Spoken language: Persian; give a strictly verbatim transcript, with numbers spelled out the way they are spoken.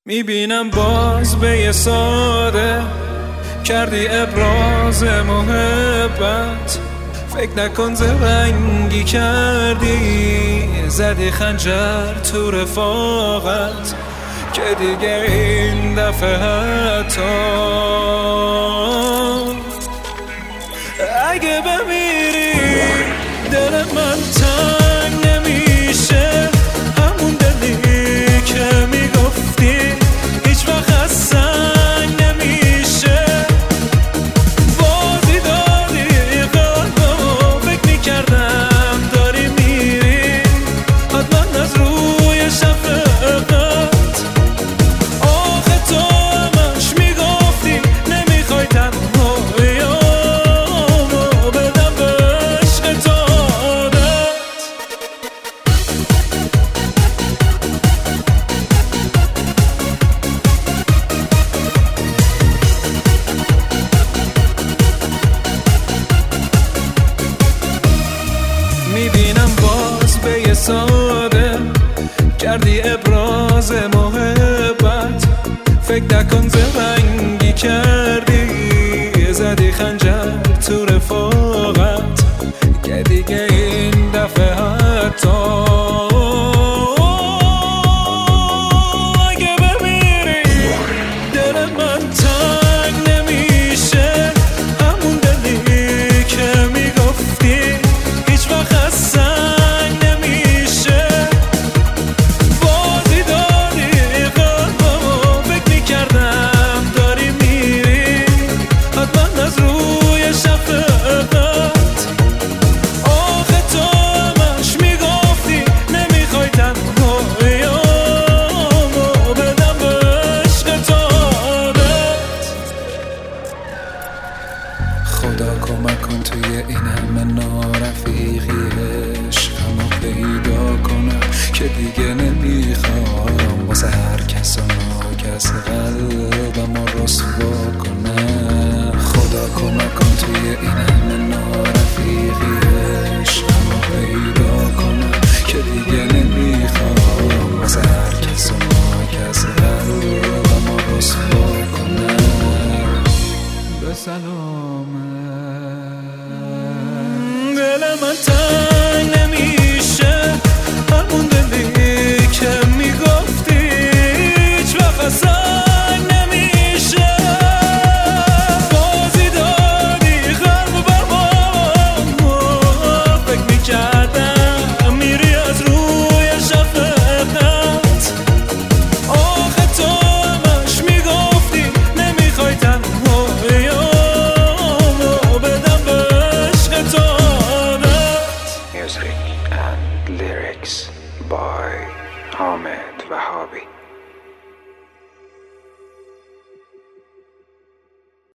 میبینم باز به یه ساده کردی ابراز محبت، فکر نکن زرنگی کردی، زدی خنجر تو رفاقت که دیگه این دفعه حتی اگه بمیری دل من تنگ نمیشه، همون دلی که میگفتی هیچ وقت از سنگ نمیشه. بازی دادی قلبمو، فکر میکردم داری میری حتما از روی شفقت. آخه تو همش میگفتی نمیخوای تنهاییامو بدم به عشق تو عادت. میبینم باز به یه ساده کردی ابراز محبت، فکر نکن زرنگی کردی، زدی خنجر تو رفاقت که دیگه این دفعه حتی اگه بمیری دل من تنگ نمیشه، همون دلی که میگفتی هیچ وقت از سنگ نمیشه. بازی دادی قلبمو، فکر میکردم داری میری حتما از روی شفقت. آخه تو همش میگفتی نمیخوای تنهاییامو بدم به عشق تو عادت. خدا کمک کن توی این همه نارفیقی عشقمو پیدا کنم که دیگه نمیخوام واسه هر کس و ناکس قلبمو رسوا کنم. خدا کمک کن توی این همه نارفیقی عشقمو پیدا کنم که دیگه نمیخوام واسه هر کس و ناکس قلبمو رسوا کنم. به سلامت. دل من تنگ نمیشه، همون دلی که میگفتی هیچ وقت از سنگ نمیشه. بازی دادی قلب بر ما، فکر میکردم میری از روی شفقت. آخه تو همش میگفتی نمیخوای تنهاییامو بدم به عشق تو عادت. Music and lyrics by Ahmed Wahabi.